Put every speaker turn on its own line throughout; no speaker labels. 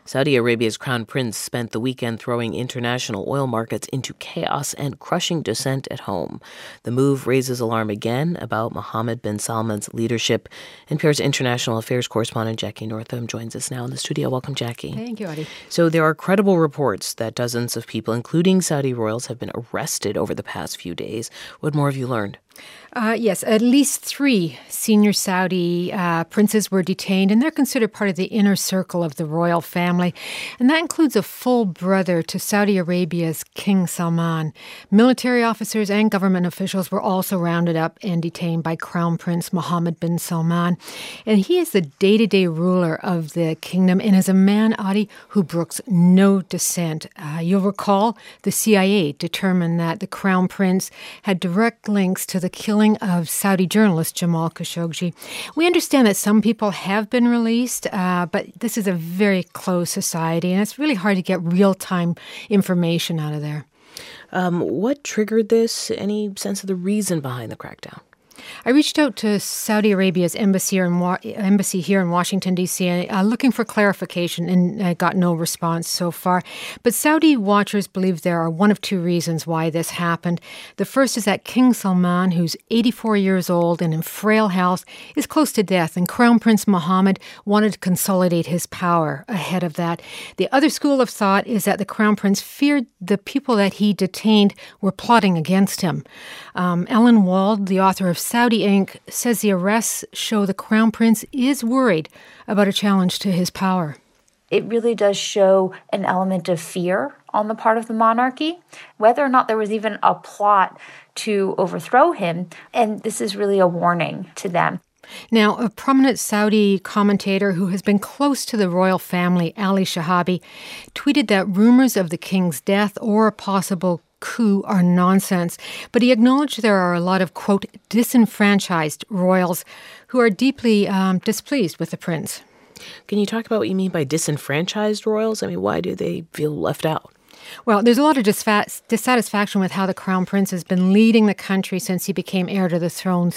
Saudi Arabia's crown prince spent the weekend throwing international oil markets into chaos and crushing dissent at home. The move raises alarm again about Mohammed bin Salman's leadership. NPR's international affairs correspondent Jackie Northam joins us now in the studio. Welcome, Jackie.
Thank you, Audie.
So there are credible reports that dozens of people, including Saudi royals, have been arrested over the past few days. What more have you learned?
Yes, at least 3 senior Saudi princes were detained, and they're considered part of the inner circle of the royal family. And that includes a full brother to Saudi Arabia's King Salman. Military officers and government officials were also rounded up and detained by Crown Prince Mohammed bin Salman. And he is the day-to-day ruler of the kingdom and is a man, Audie, who brooks no dissent. You'll recall the CIA determined that the Crown Prince had direct links to the killing of Saudi journalist Jamal Khashoggi. We understand that some people have been released, but this is a very closed society, and it's really hard to get real-time information out of there.
What triggered this? Any sense of the reason behind the crackdown?
I reached out to Saudi Arabia's embassy here in Washington, D.C., looking for clarification, and I got no response so far. But Saudi watchers believe there are one of 2 reasons why this happened. The first is that King Salman, who's 84 years old and in frail health, is close to death, and Crown Prince Mohammed wanted to consolidate his power ahead of that. The other school of thought is that the Crown Prince feared the people that he detained were plotting against him. Ellen Wald, the author of Saudi Inc., says the arrests show the Crown Prince is worried about a challenge to his power.
It really does show an element of fear on the part of the monarchy, whether or not there was even a plot to overthrow him. And this is really a warning to them.
Now, a prominent Saudi commentator who has been close to the royal family, Ali Shahabi, tweeted that rumors of the king's death or a possible coup are nonsense, but he acknowledged there are a lot of, quote, disenfranchised royals who are deeply displeased with the prince.
Can you talk about what you mean by disenfranchised royals? I mean, why do they feel left out?
Well, there's a lot of dissatisfaction with how the Crown Prince has been leading the country since he became heir to the throne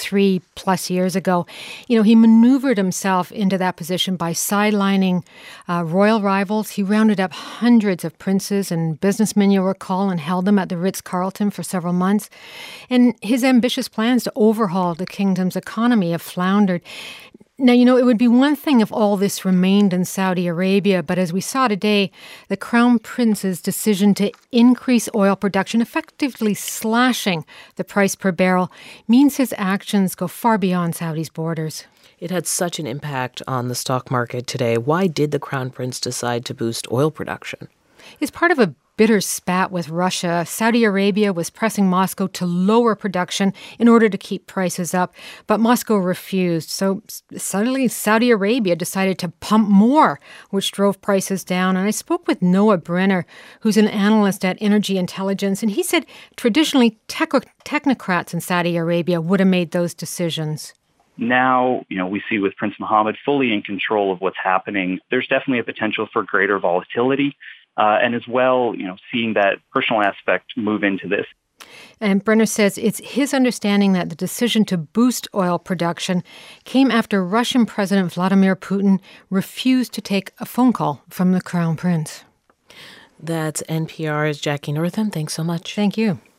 3+ years ago. You know, he maneuvered himself into that position by sidelining royal rivals. He rounded up hundreds of princes and businessmen, you'll recall, and held them at the Ritz-Carlton for several months. And his ambitious plans to overhaul the kingdom's economy have floundered. Now, you know, it would be one thing if all this remained in Saudi Arabia, but as we saw today, the Crown Prince's decision to increase oil production, effectively slashing the price per barrel, means his actions go far beyond Saudi's borders.
It had such an impact on the stock market today. Why did the Crown Prince decide to boost oil production?
It's part of a bitter spat with Russia. Saudi Arabia was pressing Moscow to lower production in order to keep prices up, but Moscow refused. So suddenly Saudi Arabia decided to pump more, which drove prices down. And I spoke with Noah Brenner, who's an analyst at Energy Intelligence, and he said traditionally technocrats in Saudi Arabia would have made those decisions.
Now, we see with Prince Mohammed fully in control of what's happening, there's definitely a potential for greater volatility. And as well, seeing that personal aspect move into this.
And Brenner says it's his understanding that the decision to boost oil production came after Russian President Vladimir Putin refused to take a phone call from the Crown Prince.
That's NPR's Jackie Northam. Thanks so much.
Thank you.